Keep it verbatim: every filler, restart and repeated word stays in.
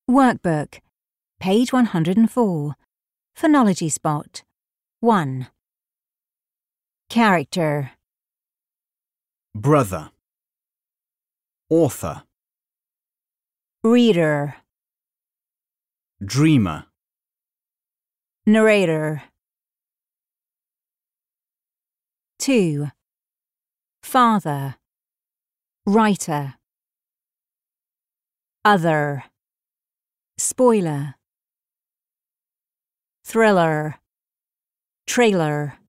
Workbook, page one hundred four. Phonology Spot. one. Character. Brother. Author. Reader. Dreamer. Narrator. two. Father. Writer. Other. Spoiler. Thriller. Trailer.